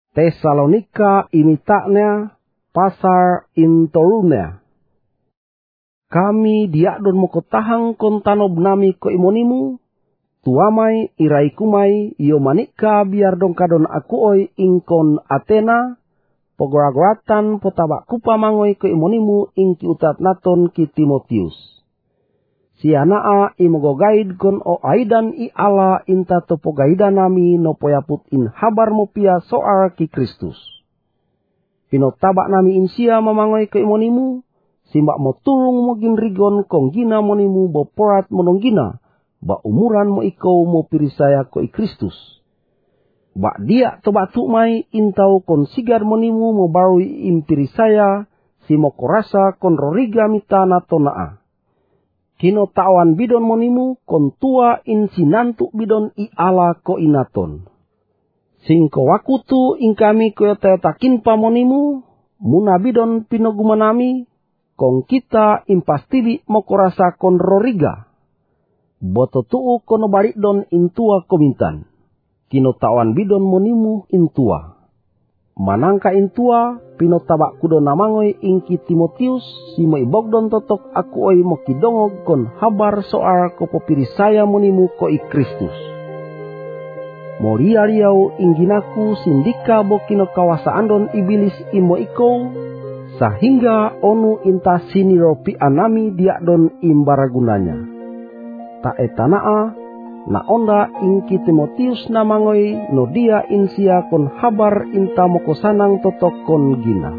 Tesalonika imitaknya pasar intorunnya. Kami diakdon mokotahang kon tanob nami ko imonimu, tuamai iraikumai yo manika biar dongkadon aku oi ingkon Atena, pogoragoratan potabak kupa mangoi ko imonimu ingki utat naton ki Timotius. Sianaa imogogaid kon o aidan i ala inta topogaida nami no poyaput in habar mopia soal ki Kristus. Pinotabak nami insia mamangoi ko imonimu, simbak mo turung mo ginrigon kong gina monimu boporat mononggina, ba umuran mo ikaw mo pirisaya ko i Kristus. Ba dia to batu mai intau kon sigar monimu mo barui impirisaya, si mo korasa kon roriga mitana tonaa. Kino tawan bidon monimu kon tua in sinantu bidon i ala ko inaton. Singko wakutu ingkami ko takin pa monimu, muna bidon pinogumanami, kong kita impastili mo korasa kon roriga. Boto tuu kono balik don intua komintan. Kino tawan bidon monimu intua. Manangka intua pinotabak kudo namangoi ingki Timotius si mo ibogdon totok aku oi mo kidongog kon habar soal ko popirisaya monimu ko i Kristus. Moria riau ingginaku sindika bo kino kawasaan don ibilis imo iko, sehingga onu inta siniropi anami diakdon imbaragunanya. Ta etanaa na onda ingki Timotius namangoi no dia insia kon habar inta mokosanang totok kon gina.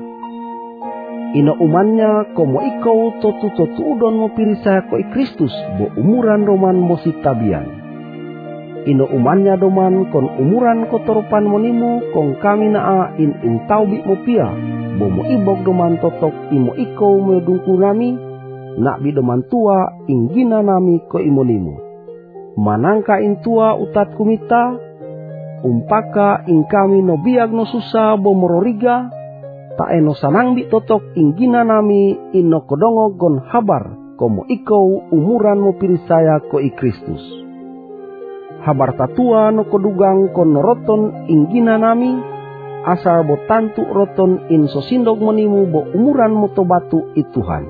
Ino umannya komo iko totu udon mo pirisa ko i Kristus bo umuran roman mo sitabian. Ino umannya doman kon umuran kotorupan monimu kong kami naa in intaubi mo pia, bo mo ibog doman totok imo iko mo dungku nami, nak bi doman tua inggina nami ko imonimu. Manangka intua utat kumita, umpaka ing kami no biag no susah bo mororiga, ta eno sanang bi totok inggina nami ino kodongo gon habar, komo iko umuran mo pirisaya ko i Kristus. Habar tatua no kodugang kon roton inggina nami, asal bo tantu roton in sosindog monimu bo umuran mo tobatu i Tuhan.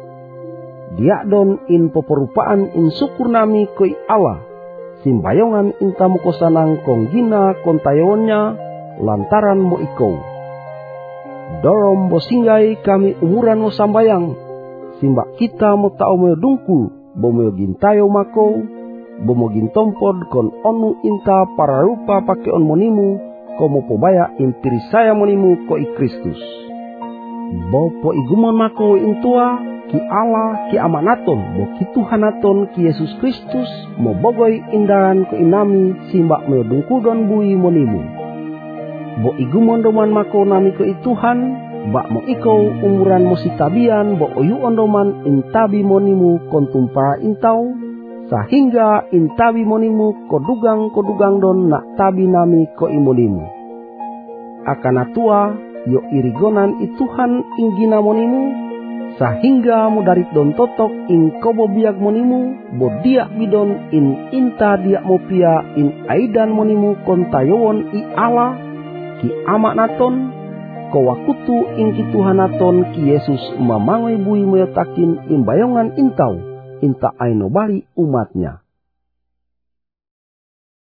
Diakdon in peperupaan in syukur nami koi Allah, simbayongan inta mo kosanang kong gina kontayonnya lantaran mo ikaw. Dorom bo singgay kami umuran mo sambayang, simbak kita mo tao mo dungkul, bo mo gintayo mako, bo mo gintompod kon onu inta para rupa pakeon monimu, komo pobaya impirisaya monimu ko i Kristus. Bo po igumon mako intua, ki Allah ki amanaton bo ki Tuhanaton ki Yesus Kristus mo bogoy indaran ko inami simbak mo dungkudon bui monimu. Bo igumon doman mako nami ko i Tuhan, bak mo ikaw umuran mo sitabian bo oyuon doman intabi monimu kontumpara intau, sehingga intabi monimu kodugang don nak tabi nami ko imonimu. Akanatua yo irigonan i Tuhan inggina monimu, sehingga mudarit don totok in kobo biag monimu, bo dia bidon in inta dia mopia in aidan monimu kontayowon i ala, ki amak naton, kawakutu in ki Tuhanaton ki Yesus mamangoi bui moyotakin imbayongan intau, inta aino bali umatnya.